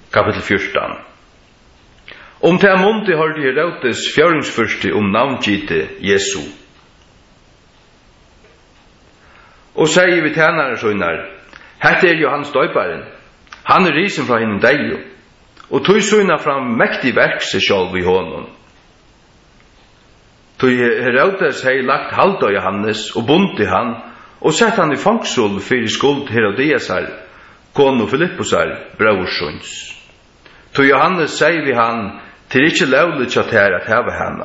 kapitel 14. Det måned hørte Herodes fjøringsfyrste navngite Jesu. Og sier vi tjenere sønner, hette Johannes døyparen, han risen fra henne deg, og tog sønner fram mektig verk seg selv i hånden. Tog Herodes hei lagt halt av Johannes og bundet han, og sett han i fangsel for skuld Herodiasar, kone Filippusar, braursons. Tog Johannes sier vi han, til ikke lovlig kjatt her at heve henne.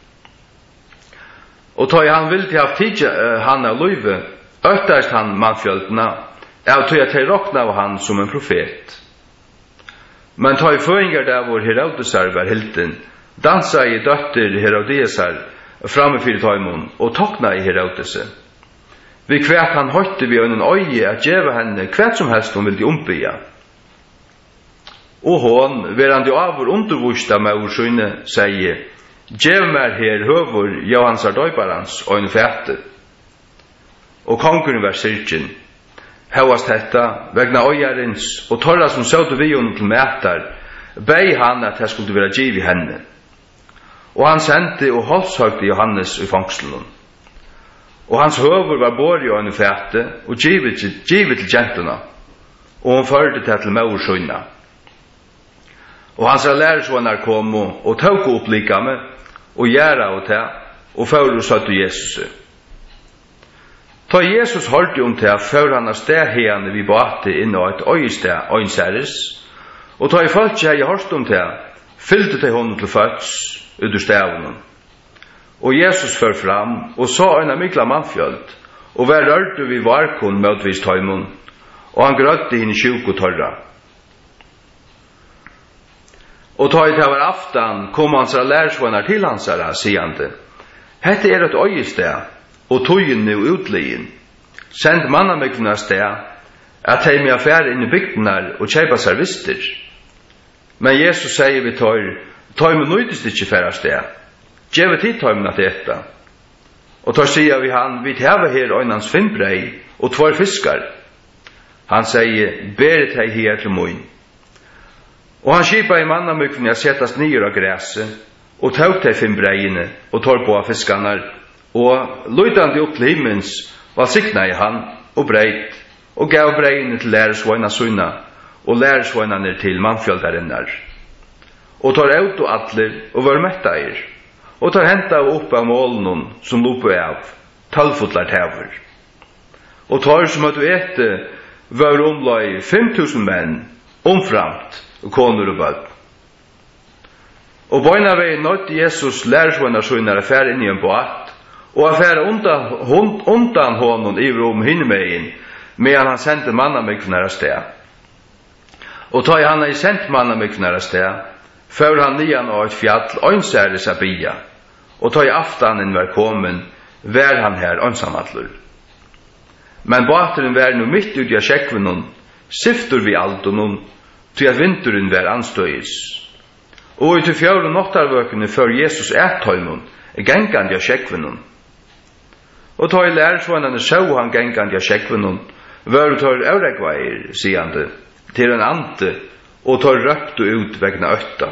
Og tog han vil til ha tid han av løyve, øktast han mannfjøltene, av tog at jeg råkna av han som en profet. Men tog føringer der hvor Herodesar var hilten, dansa i døtter Herodiasar framme fyrir tøymon, og tokna i Herodese. Vi kvært han høytte vi øynen øye at gjeve henne kvært som helst hun ville ombya. Og hon, verande avur undervusta med orsyne, sier, «Gjev mer her høvur Johansar døyparans øyne fæte.» Og konkurren var syrkjen. Hevast hetta, vegna øyarins, og torra som søvde vi hon til mætar, bei han at det skulle være giv i henne. Og han sendte og holshøgte Johannes i fangselen. Og hans høvur var bor i øyne fæte, og givet til gentuna, og hun førte til maursynna. Og hans lærersvannar kom og tåk opp likame, og gjæra og ta, og fører og søtte Jesus. Ta Jesus holdt om til, fører han av sted hene vi bate inn og et øyested, øynsæres, og ta i folk jeg holdt om til, fylte til hånden til føds, ut ur stavene. Og Jesus fører fram, og så en av mykla mannfjöld, og hver rørte vi varkon møtvis tøymon, og han grøtte henne sjuk og torra. Og ta i til aftan kom hans lærersvannar til hans sigande. Hette et øyested, og tøyen nu utlien. Send mannamykna sted, at hei med affære inn i bygdenar og kjeipa servister. Men Jesus sier vi tøymen nøydest ikkje færa sted. Gjeve tid tøymen at etta. Og tar sier vi han, vi tæva her øynans finnbrei og 2 fiskar. Han sier, beret hei her til moin. Og han skipa i mannamykne å setas nyer av græset, og tåg til 5 breiene, og tar på av fiskarna, og løydande opp til himmens, var sikna i han, og breit, og gav breiene til lærersvøyna sunna, og lærersvøynane til mannfjöldarinnar. Og tar ut og atler, og var mettair, og tar henta opp av målen som lopo av, 12 fotlar tæver. Og tar som at du ete, var omlai 5.000 menn, omframt, og konur og bød. Og bøyna vei nådde Jesus lærersvønner sønner affære inn i en båt, og affære undan honom i rom hinnemegin, medan han sendte mannamyknar av sted. Og ta i han i sendt mannamyknar av sted, før han nian av et fjall, øynsæres av bia, og ta i aftanen var komen, vær han her øynsamadlur. Men båteren var nu mitt ut i sjekkvenon, siftur vi aldonon, til at vinturen var anstøyes. Og i til 4 nottarvøkene før Jesus tøymon, gengande av sjekkvenon. Og ta i lærersvannene sjå han gengande av sjekkvenon, var tar øregveier, sigande, til en ante, og tar røpt ut vegna øtta.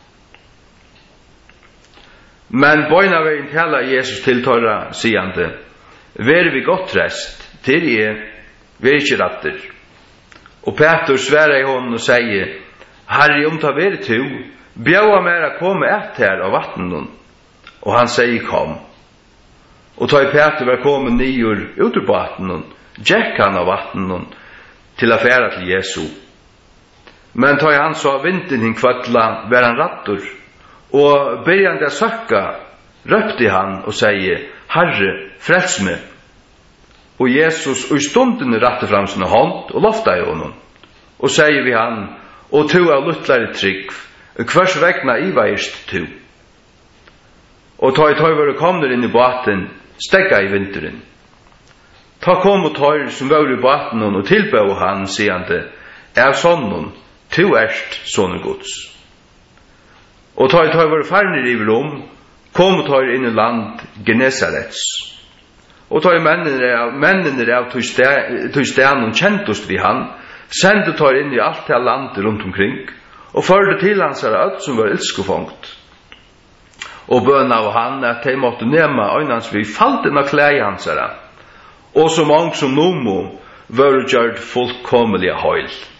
Men bøyna veien tala Jesus til torra, sigande, vær vi godt rest, til vær ikkje ratter. Og Peter sværa i hånden og sier, Herre, om ta vere to, bjøa mer a komme her av vattnen. Og han sier, kom. Og ta i Peter var kommet nyer ut ur vattnen, gikk han av vattnen, til a færa til Jesu. Men ta i han så vinden hin kvattla, var han rattur, og byrjande a søkka, røpte han og sier, Herre, frels meg. Og Jesus og i stunden ratte fram sin hånd og lofta i honom. Og sier vi han, og to av luttlare trygg, hvers vegna ivaist to. Og ta i tøyvare kommer inn i båten, stegga i vinteren. Ta kom og tøyr som var i båten og tilbøy han, siande, sonnen, to erst sånne gods. Og ta i tøyvare farnir i rom, kom og tøyr inn i land Genesarets. Og ta i mennene av tog stenen kjentost vi han, sendte tar inn i alt det landet rundt omkring, og førde til hans alt som var ilskefongt. Og bøn av han at de måtte nema øynans vi falten av klei hans og som ang som nomo var gjort fullkomelig høyl.